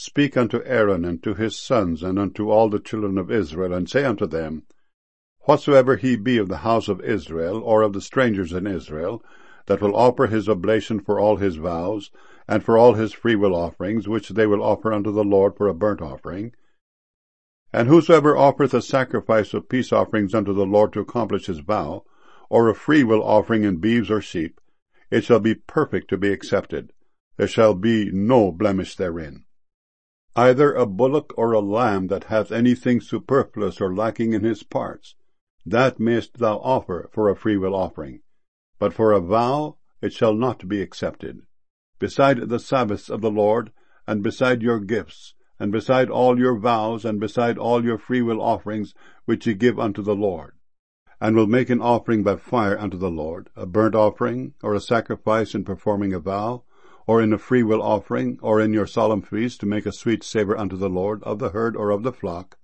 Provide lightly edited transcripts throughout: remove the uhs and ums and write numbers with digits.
speak unto Aaron and to his sons and unto all the children of Israel, and say unto them, Whatsoever he be of the house of Israel, or of the strangers in Israel, that will offer his oblation for all his vows, and for all his freewill offerings, which they will offer unto the Lord for a burnt offering, and whosoever offereth a sacrifice of peace offerings unto the Lord to accomplish his vow, or a freewill offering in beeves or sheep, it shall be perfect to be accepted. There shall be no blemish therein. Either a bullock or a lamb that hath anything superfluous or lacking in his parts, that mayest thou offer for a freewill offering. But for a vow it shall not be accepted. Beside the Sabbaths of the Lord, and beside your gifts, and beside all your vows, and beside all your freewill offerings which ye give unto the Lord, and will make an offering by fire unto the Lord, a burnt offering, or a sacrifice in performing a vow, or in a freewill offering, or in your solemn feast, to make a sweet savour unto the Lord, of the herd or of the flock.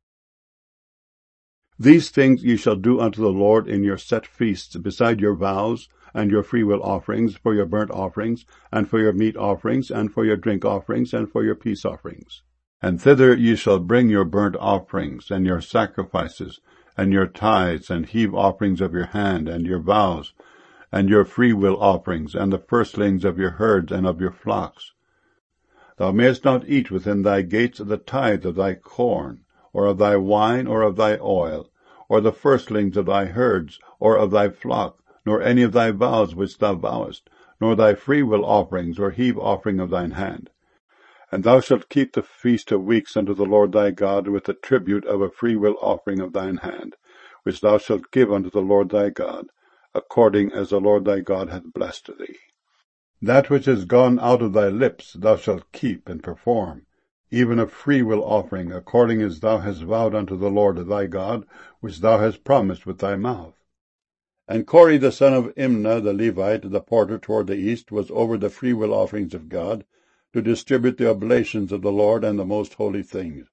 These things ye shall do unto the Lord in your set feasts, beside your vows, and your freewill offerings, for your burnt offerings, and for your meat offerings, and for your drink offerings, and for your peace offerings. And thither ye shall bring your burnt offerings, and your sacrifices, and your tithes, and heave offerings of your hand, and your vows, and your freewill offerings, and the firstlings of your herds and of your flocks. Thou mayest not eat within thy gates the tithe of thy corn, or of thy wine, or of thy oil, or the firstlings of thy herds, or of thy flock, nor any of thy vows which thou vowest, nor thy freewill offerings, or heave offering of thine hand. And thou shalt keep the feast of weeks unto the Lord thy God, with the tribute of a freewill offering of thine hand, which thou shalt give unto the Lord thy God, according as the Lord thy God hath blessed thee. That which is gone out of thy lips thou shalt keep and perform, even a freewill offering, according as thou hast vowed unto the Lord thy God, which thou hast promised with thy mouth. And Kore the son of Imnah the Levite, the porter toward the east, was over the freewill offerings of God, to distribute the oblations of the Lord and the most holy things.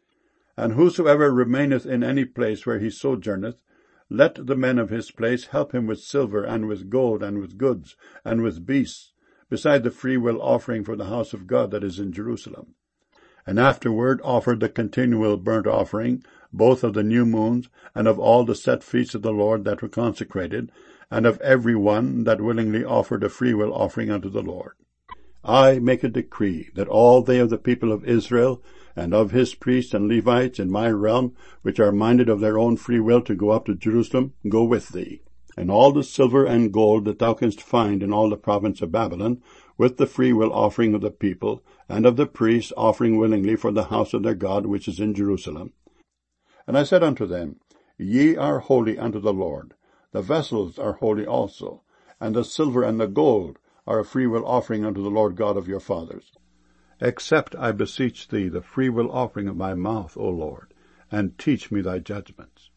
And whosoever remaineth in any place where he sojourneth, let the men of his place help him with silver, and with gold, and with goods, and with beasts, beside the freewill offering for the house of God that is in Jerusalem. And afterward offered the continual burnt offering, both of the new moons, and of all the set feasts of the Lord that were consecrated, and of every one that willingly offered a freewill offering unto the Lord. I make a decree that all they of the people of Israel, and of his priests and Levites in my realm, which are minded of their own free will to go up to Jerusalem, go with thee. And all the silver and gold that thou canst find in all the province of Babylon, with the freewill offering of the people, and of the priests offering willingly for the house of their God which is in Jerusalem. And I said unto them, Ye are holy unto the Lord. The vessels are holy also, and the silver and the gold are a freewill offering unto the Lord God of your fathers. Accept, I beseech thee, the freewill offering of my mouth, O Lord, and teach me thy judgments.